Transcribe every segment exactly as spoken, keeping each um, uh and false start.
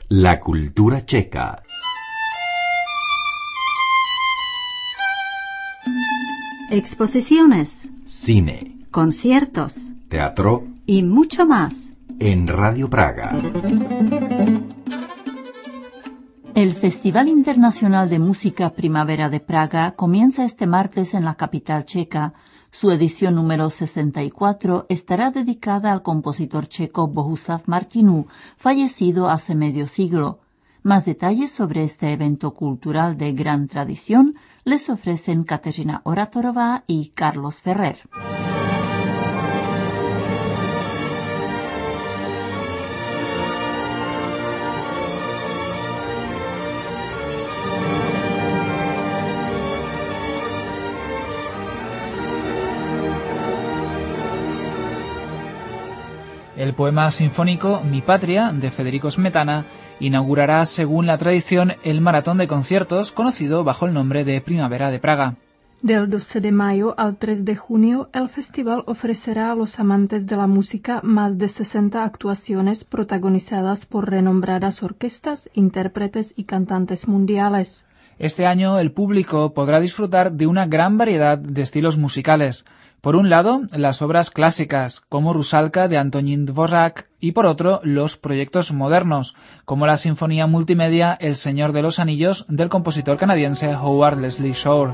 La cultura checa. Exposiciones, Cine, conciertos teatro y mucho más en Radio Praga. El Festival Internacional de Música Primavera de Praga comienza este martes en la capital checa. Su edición número sesenta y cuatro estará dedicada al compositor checo Bohuslav Martinů, fallecido hace medio siglo. Más detalles sobre este evento cultural de gran tradición les ofrecen Kateřina Oratorová y Carlos Ferrer. El poema sinfónico Mi Patria, de Federico Smetana, inaugurará, según la tradición, el maratón de conciertos conocido bajo el nombre de Primavera de Praga. Del doce de mayo al tres de junio, el festival ofrecerá a los amantes de la música más de sesenta actuaciones protagonizadas por renombradas orquestas, intérpretes y cantantes mundiales. Este año el público podrá disfrutar de una gran variedad de estilos musicales. Por un lado, las obras clásicas, como Rusalka de Antonín Dvořák, y por otro, los proyectos modernos, como la sinfonía multimedia El Señor de los Anillos del compositor canadiense Howard Leslie Shore.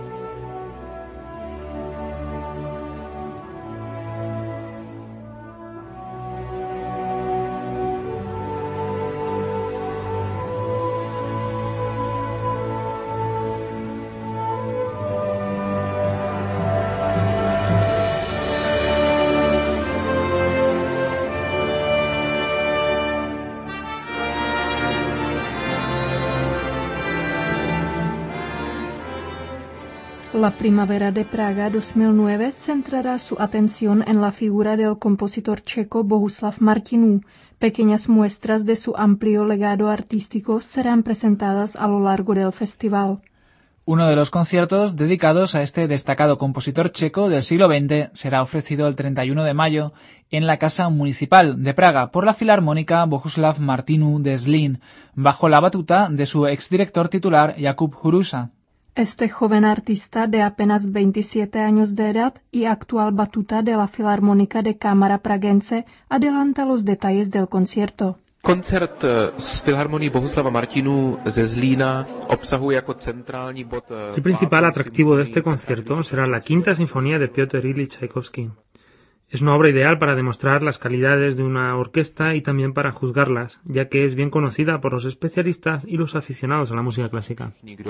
La Primavera de Praga dos mil nueve centrará su atención en la figura del compositor checo Bohuslav Martinů. Pequeñas muestras de su amplio legado artístico serán presentadas a lo largo del festival. Uno de los conciertos dedicados a este destacado compositor checo del siglo veinte será ofrecido el treinta y uno de mayo en la Casa Municipal de Praga por la Filarmónica Bohuslav Martinů de Zlín, bajo la batuta de su exdirector titular Jakub Hrusa. Este joven artista de apenas veintisiete años de edad y actual batuta de la Filarmónica de Cámara Pragense adelanta los detalles del concierto. Koncert z Filharmonie Bohuslava Martinů ze Zlína obsahuje jako centrální bod. El principal atractivo de este concierto será la Quinta Sinfonía de Piotr Ilyich Tchaikovsky. Es una obra ideal para demostrar las calidades de una orquesta y también para juzgarlas, ya que es bien conocida por los especialistas y los aficionados a la música clásica.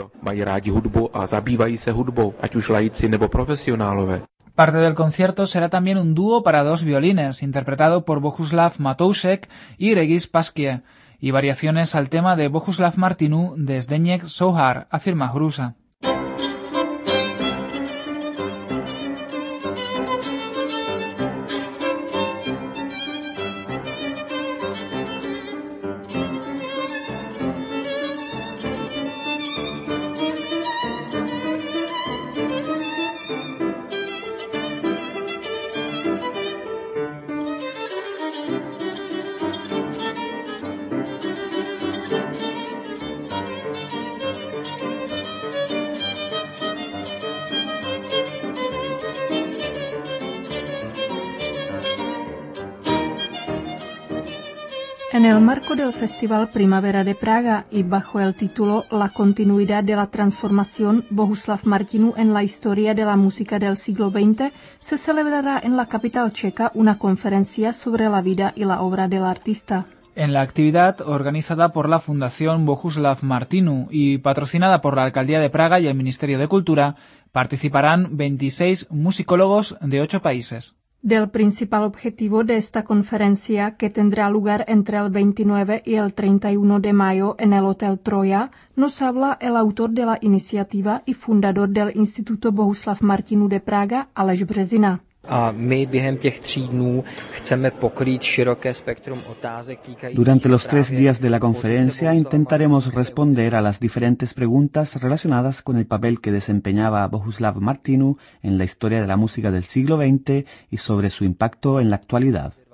Parte del concierto será también un dúo para dos violines, interpretado por Bohuslav Matoušek y Regis Paskie, y variaciones al tema de Bohuslav Martinů de Zdeněk Souhar, afirma Hrusa. En el marco del Festival Primavera de Praga y bajo el título La continuidad de la transformación Bohuslav Martinů en la historia de la música del siglo veinte, se celebrará en la capital checa una conferencia sobre la vida y la obra del artista. En la actividad, organizada por la Fundación Bohuslav Martinů y patrocinada por la Alcaldía de Praga y el Ministerio de Cultura, participarán veintiséis musicólogos de ocho países. Del principal objetivo de esta conferencia, que tendrá lugar entre el veintinueve y el treinta y uno de mayo en el Hotel Troja, nos habla el autor de la iniciativa y fundador del Instituto Bohuslav Martinů de Praga, Aleš Březina. A my během těch tří dnů chceme pokrýt široké spektrum otázek týkajících. Durante los tres días de la conferencia intentaremos responder a las diferentes preguntas relacionadas con el papel que desempeñaba Bohuslav Martinů en la historia de la música del siglo veinte y sobre su impacto en la actualidad.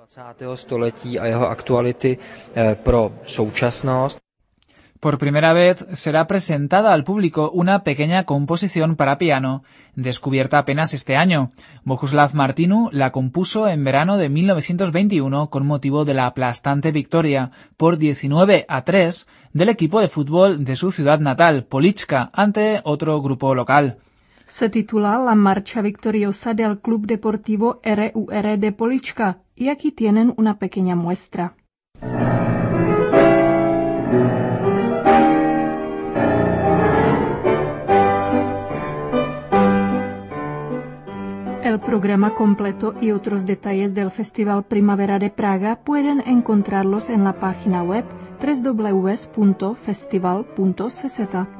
dvacátého století a jeho aktuality pro současnost. Por primera vez será presentada al público una pequeña composición para piano, descubierta apenas este año. Bohuslav Martinu la compuso en verano de mil novecientos veintiuno con motivo de la aplastante victoria por diecinueve a tres del equipo de fútbol de su ciudad natal, Polička, ante otro grupo local. Se titula La marcha victoriosa del Club Deportivo R U R de Polička y aquí tienen una pequeña muestra. El programa completo y otros detalles del Festival Primavera de Praga pueden encontrarlos en la página web doble u doble u doble u punto festival punto c z.